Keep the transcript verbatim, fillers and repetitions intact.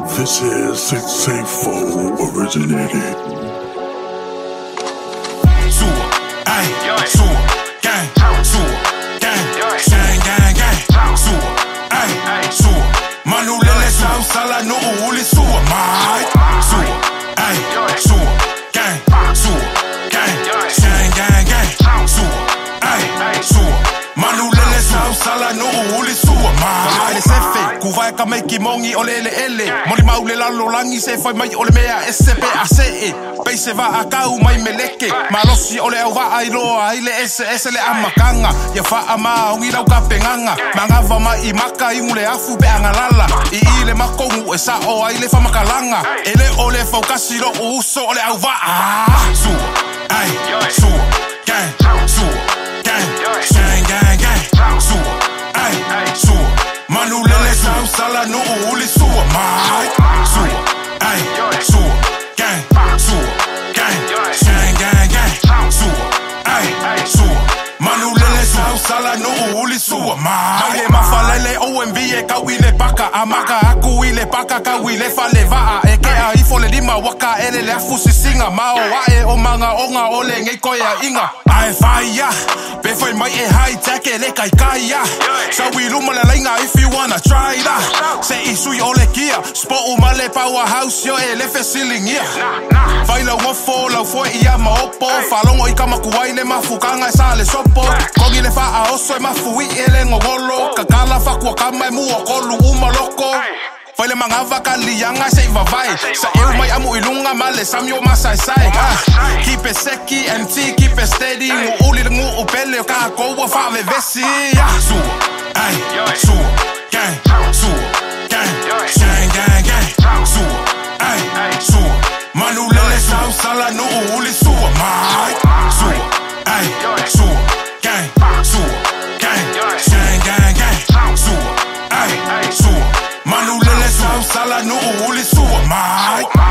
This is six eight four originated. Sewer, ayy, sewer, gang, sewer, gang, gang, gang, gang, sewer, ayy, sewer. Manu lele sau sala no uli sewer, mai. Sewer, ayy, sewer, gang, sewer, gang, gang, gang, gang, sewer, ayy, sewer. Manu lele sau sala no uli sewer, mai. Ale se fe, kuvai ka mai ki mongi o lele ele. Mori maule lalo langi se fai mai ole mea S P A C E. Peise va a kau mai meleke. Malosi ole au va ai loa ile S S le amakanga. Ia fa ama ongi lau ka penganga. Mangava mai i maka i mule afu be angalala. I ile makongu e sa o ai le fa makalanga. Ele ole fau kasiro uso ole au va. Sewer, ay, sewer, gang, sewer, gang, gang, gang, gang, sewer, ay, sewer. Manu lele sau sala no uli sewer, mai. Sewer, ay, sewer, gang, sewer, gang, gang, gang, gang, sewer, ay, sewer. Manu lele sau sala no uli sewer, mai. Mange mafalele O M V e kau ile paka. Amaka aku ile paka kau ile fale vaa. E kea ifo le lima waka ele le afu sisinga. Mao wae o manga onga ole ngei koea inga. Ae faya, be fai mai e hijack e le kai kaya. Sa wi luma le lainga if you wanna try that. Se isui ole kia, spot umale powerhouse yo e le fe ceiling ia. Fai lau wafo, lau foi ia ma opo. Falongo i kamakuai le mafukanga e sa le sopo. Kogi le faa oso e mafu i e le ngogolo. Kakala fakua kama e mua kolu uma loko. Fai le mangava ka lianga se i vavai. Sa eu mai amu ilunga male samyo masai sai. Keep it seki, M T, keep it steady. Ngu uli le ngu upele ka koua fa vevesi. Sewer, ay, sewer, gang, sewer, gang, gang, gang, gang, sewer, ay, sewer. Manu lele sau sala no uli sewer, mai. Sewer, ay, sewer, gang, sewer, gang, gang, gang, gang, sewer, ay, sewer. Manu lele sau sala no uli sewer, mai.